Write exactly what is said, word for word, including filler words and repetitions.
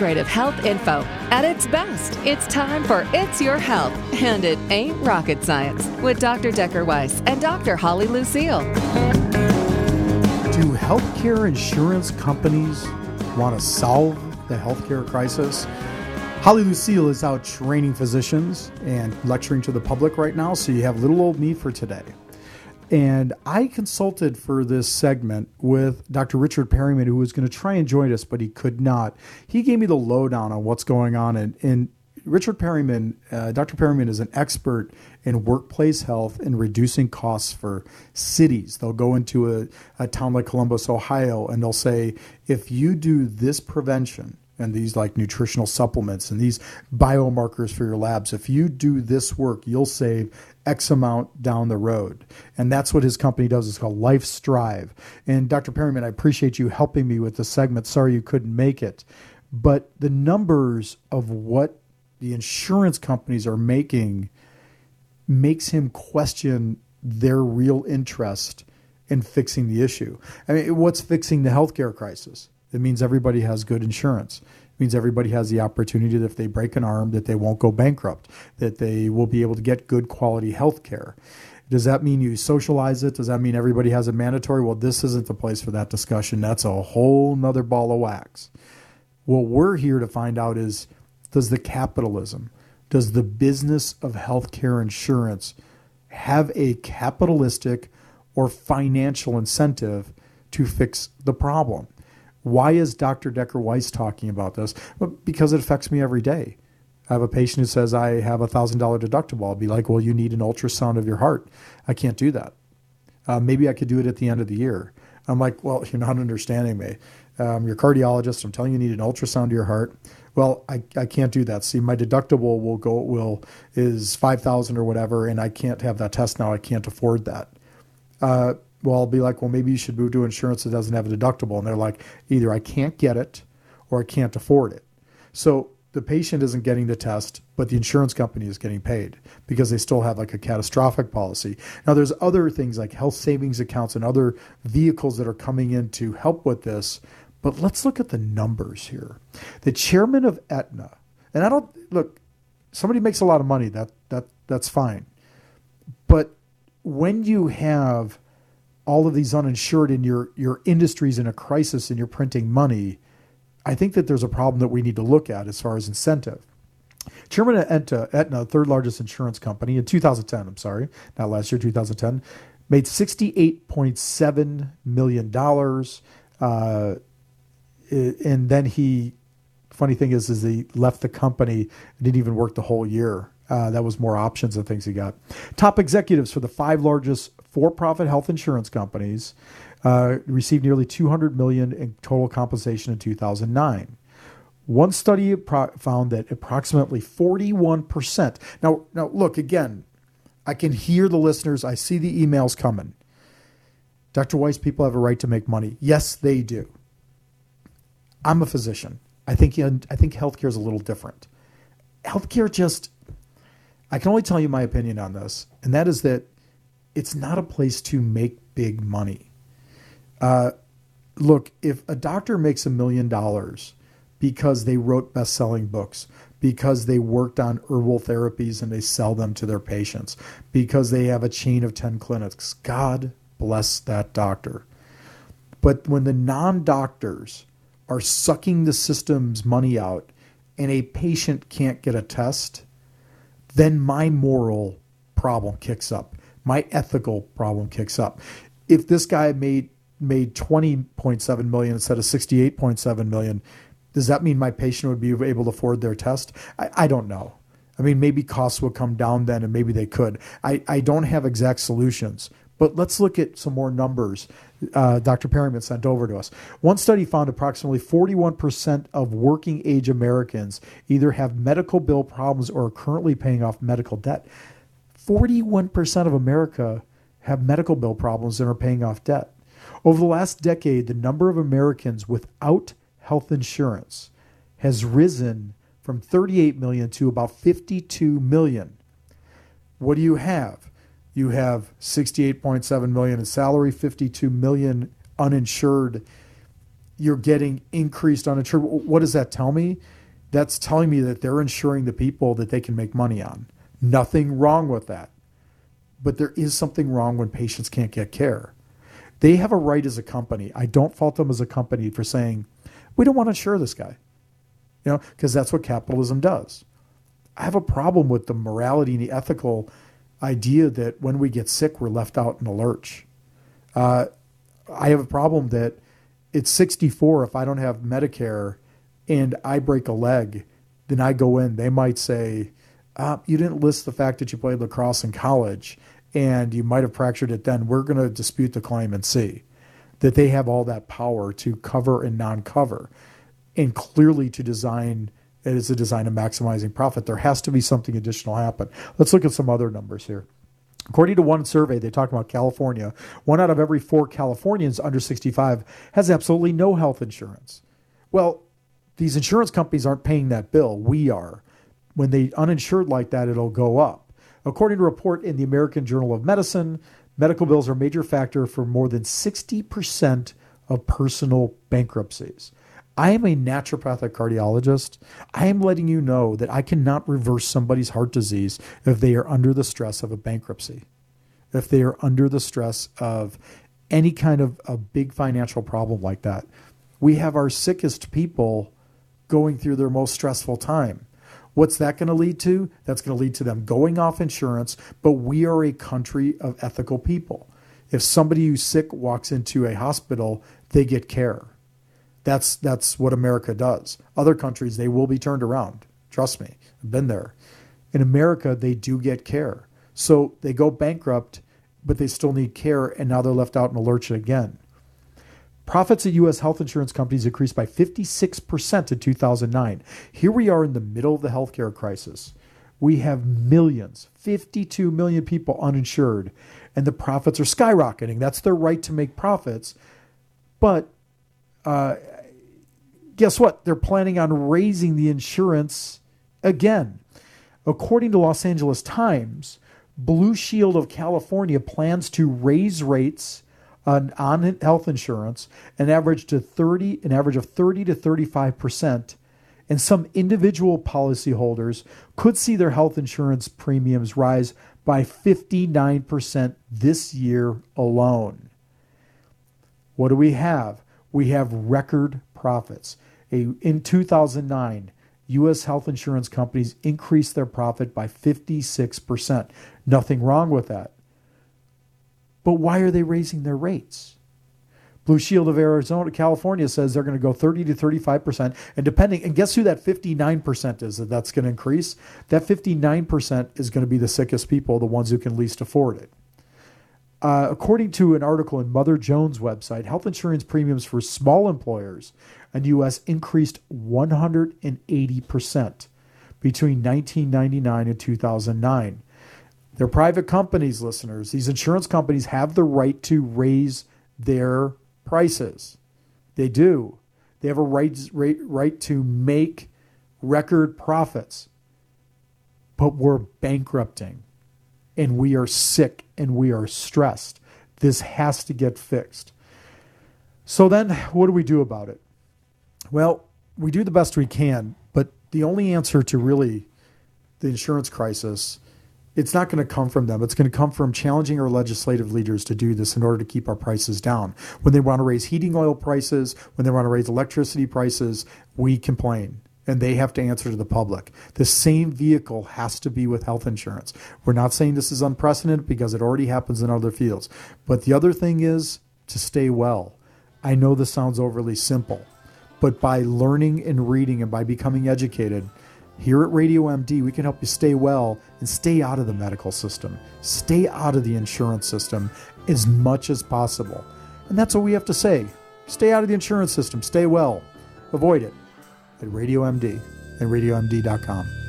integrative health info. At its best, it's time for It's Your Health, and it ain't rocket science, with Doctor Decker Weiss and Doctor Holly Lucille. Do healthcare insurance companies want to solve the healthcare crisis? Holly Lucille is out training physicians and lecturing to the public right now, so you have little old me for today. And I consulted for this segment with Doctor Richard Perryman, who was going to try and join us, but he could not. He gave me the lowdown on what's going on. And, and Richard Perryman, uh, Doctor Perryman is an expert in workplace health and reducing costs for cities. They'll go into a, a town like Columbus, Ohio, and they'll say, if you do this prevention, and these like nutritional supplements and these biomarkers for your labs, if you do this work, you'll save X amount down the road. And that's what his company does. It's called Life Strive. And Doctor Perryman, I appreciate you helping me with the segment. Sorry you couldn't make it. But the numbers of what the insurance companies are making makes him question their real interest in fixing the issue. I mean, what's fixing the healthcare crisis? It means everybody has good insurance. It means everybody has the opportunity that if they break an arm, that they won't go bankrupt, that they will be able to get good quality health care. Does that mean you socialize it? Does that mean everybody has a mandatory? Well, this isn't the place for that discussion. That's a whole nother ball of wax. What we're here to find out is, does the capitalism, does the business of healthcare insurance have a capitalistic or financial incentive to fix the problem? Why is Doctor Decker Weiss talking about this? Well, because it affects me every day. I have a patient who says, I have a one thousand dollars deductible. I'll be like, well, you need an ultrasound of your heart. I can't do that. Uh, maybe I could do it at the end of the year. I'm like, well, you're not understanding me. Um, you're a cardiologist. I'm telling you, you need an ultrasound of your heart. Well, I, I can't do that. See, my deductible will go will is five thousand dollars or whatever, and I can't have that test now. I can't afford that. Uh, Well, I'll be like, well, maybe you should move to insurance that doesn't have a deductible. And they're like, either I can't get it or I can't afford it. So the patient isn't getting the test, but the insurance company is getting paid because they still have like a catastrophic policy. Now, there's other things like health savings accounts and other vehicles that are coming in to help with this. But let's look at the numbers here. The chairman of Aetna, and I don't, look, somebody makes a lot of money. That that that's fine. But when you have all of these uninsured and your, your industry's in a crisis and you're printing money, I think that there's a problem that we need to look at as far as incentive. Chairman of Aetna, Aetna, third largest insurance company in two thousand ten, I'm sorry, not last year, two thousand ten, made sixty-eight point seven million dollars. Uh, and then he, funny thing is, is he left the company and didn't even work the whole year. Uh, that was more options and things he got. Top executives for the five largest for-profit health insurance companies uh, received nearly two hundred million dollars in total compensation in two thousand nine. One study pro- found that approximately forty-one percent. Now, now, look, again, I can hear the listeners. I see the emails coming. Doctor Weiss, people have a right to make money. Yes, they do. I'm a physician. I think I think healthcare is a little different. Healthcare just, I can only tell you my opinion on this, and that is that it's not a place to make big money. Uh, look, if a doctor makes a million dollars because they wrote best-selling books, because they worked on herbal therapies and they sell them to their patients, because they have a chain of ten clinics, God bless that doctor. But when the non-doctors are sucking the system's money out and a patient can't get a test, then my moral problem kicks up. My ethical problem kicks up. If this guy made made twenty point seven million dollars instead of sixty-eight point seven million dollars, does that mean my patient would be able to afford their test? I, I don't know. I mean, maybe costs would come down then and maybe they could. I, I don't have exact solutions. But let's look at some more numbers uh, Doctor Perryman sent over to us. One study found approximately forty-one percent of working age Americans either have medical bill problems or are currently paying off medical debt. forty-one percent of America have medical bill problems and are paying off debt. Over the last decade, the number of Americans without health insurance has risen from thirty-eight million to about fifty-two million. What do you have? You have sixty-eight point seven million in salary, fifty-two million uninsured. you're getting increased uninsured. What does that tell me? That's telling me that they're insuring the people that they can make money on. Nothing wrong with that. But there is something wrong when patients can't get care. They have a right as a company. I don't fault them as a company for saying, we don't want to insure this guy. You know, because that's what capitalism does. I have a problem with the morality and the ethical idea that when we get sick, we're left out in the lurch. Uh, I have a problem that it's sixty-four if I don't have Medicare and I break a leg, then I go in. They might say, uh, you didn't list the fact that you played lacrosse in college and you might have fractured it then. We're going to dispute the claim and see that they have all that power to cover and non-cover, and clearly to design it is a design of maximizing profit. There has to be something additional happen. Let's look at some other numbers here. According to one survey, they talk about California. One out of every four Californians under sixty-five has absolutely no health insurance. Well, these insurance companies aren't paying that bill. We are. When they uninsured like that, it'll go up. According to a report in the American Journal of Medicine, medical bills are a major factor for more than sixty percent of personal bankruptcies. I am a naturopathic cardiologist. I am letting you know that I cannot reverse somebody's heart disease if they are under the stress of a bankruptcy, if they are under the stress of any kind of a big financial problem like that. We have our sickest people going through their most stressful time. What's that going to lead to? That's going to lead to them going off insurance, but we are a country of ethical people. If somebody who's sick walks into a hospital, they get care. That's that's what America does. Other countries, they will be turned around. Trust me, I've been there. In America, they do get care. So they go bankrupt, but they still need care, and now they're left out in the lurch again. Profits at U S health insurance companies increased by fifty-six percent in two thousand nine. Here we are in the middle of the healthcare crisis. We have millions, fifty-two million people uninsured, and the profits are skyrocketing. That's their right to make profits. But uh, guess what? They're planning on raising the insurance again. According to Los Angeles Times, Blue Shield of California plans to raise rates on, on health insurance an average to thirty, an average of thirty to thirty-five percent, and some individual policyholders could see their health insurance premiums rise by fifty-nine percent this year alone. What do we have? We have record profits. A, in two thousand nine, U S health insurance companies increased their profit by fifty-six percent. Nothing wrong with that. But why are they raising their rates? Blue Shield of Arizona, California says they're going to go thirty to thirty-five percent. And depending, and guess who that fifty-nine percent is that that's going to increase? That fifty-nine percent is going to be the sickest people, the ones who can least afford it. Uh, according to an article in Mother Jones' website, health insurance premiums for small employers in the U S increased one hundred eighty percent between nineteen ninety-nine and two thousand nine. They're private companies, listeners. These insurance companies have the right to raise their prices. They do. They have a right, right, right to make record profits. But we're bankrupting. And we are sick and we are stressed. This has to get fixed. So then what do we do about it? Well, we do the best we can, but the only answer to really the insurance crisis, it's not going to come from them. It's going to come from challenging our legislative leaders to do this in order to keep our prices down. When they want to raise heating oil prices, when they want to raise electricity prices, we complain. And they have to answer to the public. The same vehicle has to be with health insurance. We're not saying this is unprecedented because it already happens in other fields. But the other thing is to stay well. I know this sounds overly simple, but by learning and reading and by becoming educated, here at Radio M D, we can help you stay well and stay out of the medical system. Stay out of the insurance system as much as possible. And that's what we have to say. Stay out of the insurance system. Stay well. Avoid it. At Radio M D and radio M D dot com.